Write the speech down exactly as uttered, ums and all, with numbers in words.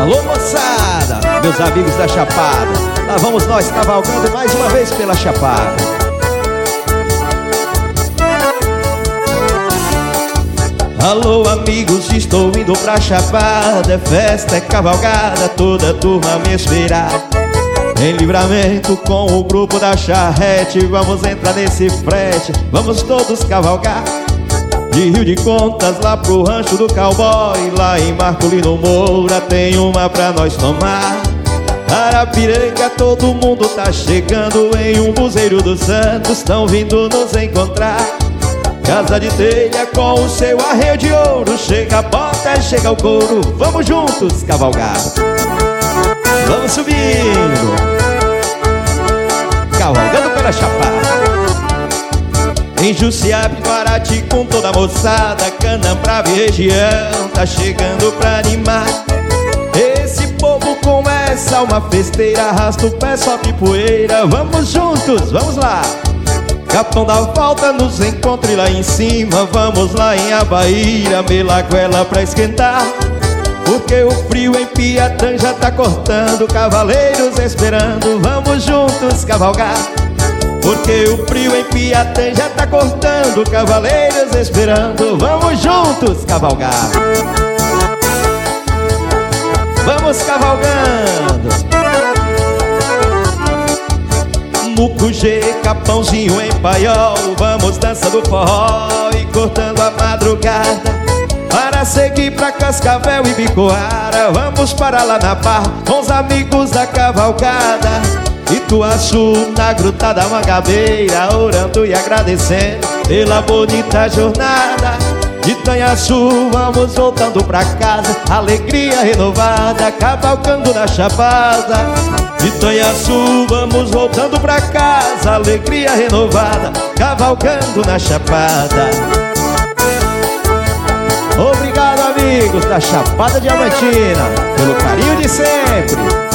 Alô moçada, meus amigos da Chapada, lá vamos nós cavalgando mais uma vez pela Chapada. Alô amigos, estou indo pra Chapada. É festa, é cavalgada, toda a turma me esperar. Em Livramento com o grupo da charrete, vamos entrar nesse frete, vamos todos cavalgar. De Rio de Contas lá pro rancho do cowboy, lá em Marcolino Moura tem uma pra nós tomar. Arapiranga todo mundo tá chegando, em um buzeiro dos Santos tão vindo nos encontrar. Casa de telha com o seu arreio de ouro, chega a bota, chega o couro, vamos juntos cavalgar. Vamos subindo, cavalgando pela Chapada. Em Jussiape, Paraty com toda a moçada, Canambrava e região tá chegando pra animar. Esse povo começa uma festeira, arrasta o pé, sobe poeira, vamos juntos, vamos lá. Capão da Volta nos encontre lá em cima, vamos lá em Abaíra, Melaguela pra esquentar. Porque o frio em Piatã já tá cortando, cavaleiros esperando, vamos juntos cavalgar. Porque o frio em Piatã já tá cortando, cavaleiros esperando, vamos juntos cavalgar. Vamos cavalgando. Mucugê, Capãozinho em Paiol, vamos dançando forró e cortando a madrugada. Para seguir pra Cascavel e Bicoara, vamos para lá na Barra com os amigos da cavalgada. Ituaçu, na Gruta da Mangabeira, orando e agradecendo pela bonita jornada. De Itanhaçu vamos voltando pra casa, alegria renovada, cavalgando na Chapada. De Itanhaçu vamos voltando pra casa, alegria renovada, cavalgando na Chapada. Obrigado amigos da Chapada Diamantina, pelo carinho de sempre.